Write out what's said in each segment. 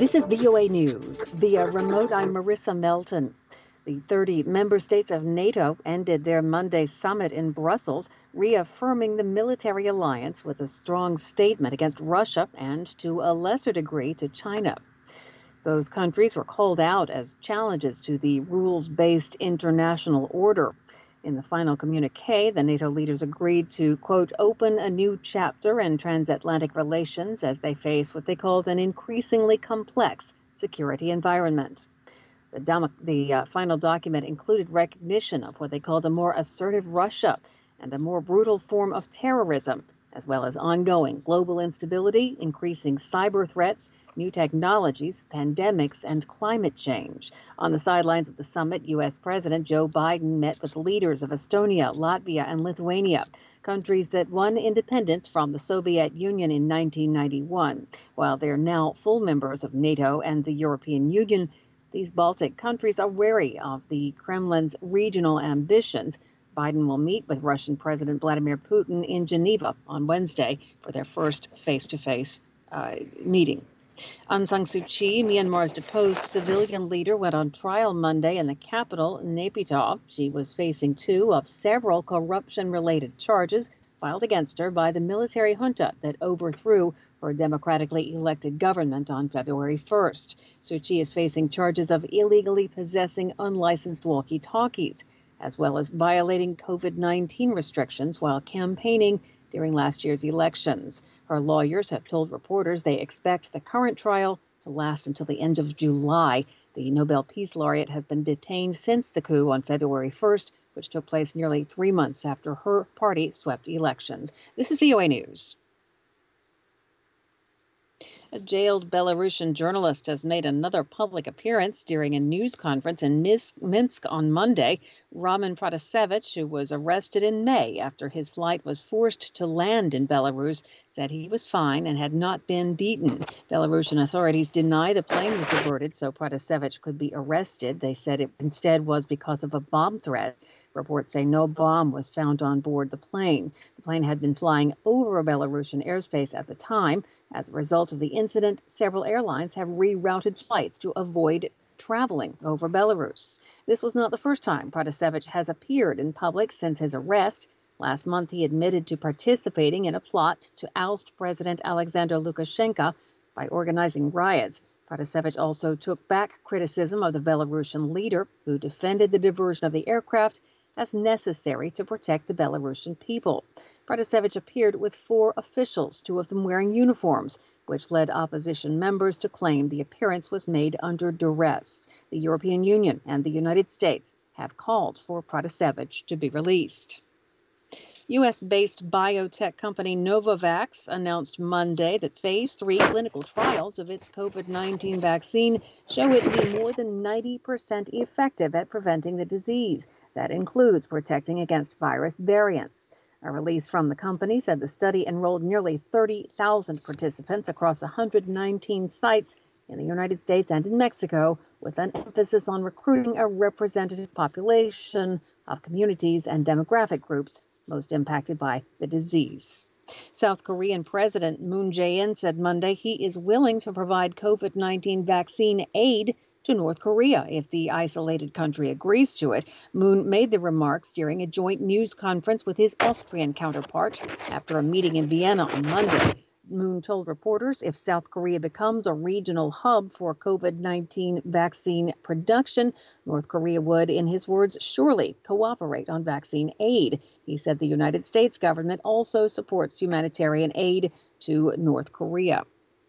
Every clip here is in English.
This is VOA News. Via remote, I'm Marissa Melton. The 30 member states of NATO ended their Monday summit in Brussels, reaffirming the military alliance with a strong statement against Russia and, to a lesser degree, to China. Both countries were called out as challenges to the rules-based international order. In the final communique, the NATO leaders agreed to, quote, open a new chapter in transatlantic relations as they face what they called an increasingly complex security environment. The final document included recognition of what they called a more assertive Russia and a more brutal form of terrorism, as well as ongoing global instability, increasing cyber threats, new technologies, pandemics, and climate change. On the sidelines of the summit, U.S. President Joe Biden met with leaders of Estonia, Latvia, and Lithuania, countries that won independence from the Soviet Union in 1991. While they're now full members of NATO and the European Union, these Baltic countries are wary of the Kremlin's regional ambitions. Biden will meet with Russian President Vladimir Putin in Geneva on Wednesday for their first face-to-face meeting. Aung San Suu Kyi, Myanmar's deposed civilian leader, went on trial Monday in the capital, Naypyidaw. She was facing two of several corruption-related charges filed against her by the military junta that overthrew her democratically elected government on February 1st. Suu Kyi is facing charges of illegally possessing unlicensed walkie-talkies, as well as violating COVID-19 restrictions while campaigning during last year's elections. Her lawyers have told reporters they expect the current trial to last until the end of July. The Nobel Peace Laureate has been detained since the coup on February 1st, which took place nearly 3 months after her party swept elections. This is VOA News. A jailed Belarusian journalist has made another public appearance during a news conference in Minsk on Monday. Roman Protasevich, who was arrested in May after his flight was forced to land in Belarus, said he was fine and had not been beaten. Belarusian authorities deny the plane was diverted so Protasevich could be arrested. They said it instead was because of a bomb threat. Reports say no bomb was found on board the plane. The plane had been flying over Belarusian airspace at the time. As a result of the incident, several airlines have rerouted flights to avoid traveling over Belarus. This was not the first time Protasevich has appeared in public since his arrest. Last month, he admitted to participating in a plot to oust President Alexander Lukashenko by organizing riots. Protasevich also took back criticism of the Belarusian leader, who defended the diversion of the aircraft as necessary to protect the Belarusian people. Protasevich appeared with 4 officials, 2 of them wearing uniforms, which led opposition members to claim the appearance was made under duress. The European Union and the United States have called for Protasevich to be released. U.S.-based biotech company Novavax announced Monday that Phase 3 clinical trials of its COVID-19 vaccine show it to be more than 90% effective at preventing the disease. That includes protecting against virus variants. A release from the company said the study enrolled nearly 30,000 participants across 119 sites in the United States and in Mexico, with an emphasis on recruiting a representative population of communities and demographic groups most impacted by the disease. South Korean President Moon Jae-in said Monday he is willing to provide COVID-19 vaccine aid to North Korea if the isolated country agrees to it. Moon made the remarks during a joint news conference with his Austrian counterpart after a meeting in Vienna on Monday. Moon told reporters if South Korea becomes a regional hub for COVID-19 vaccine production, North Korea would, in his words, surely cooperate on vaccine aid. He said the United States government also supports humanitarian aid to North Korea.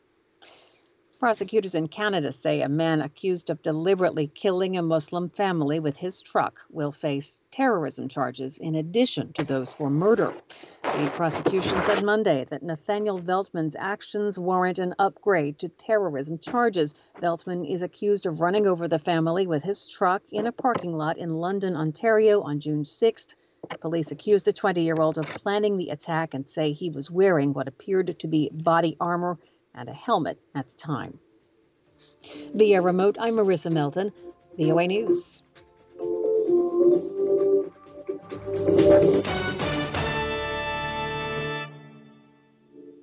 Prosecutors in Canada say a man accused of deliberately killing a Muslim family with his truck will face terrorism charges in addition to those for murder. The prosecution said Monday that Nathaniel Veltman's actions warrant an upgrade to terrorism charges. Veltman is accused of running over the family with his truck in a parking lot in London, Ontario on June 6th. Police accused the 20-year-old of planning the attack and say he was wearing what appeared to be body armor and a helmet at the time. Via remote, I'm Marissa Melton, VOA News.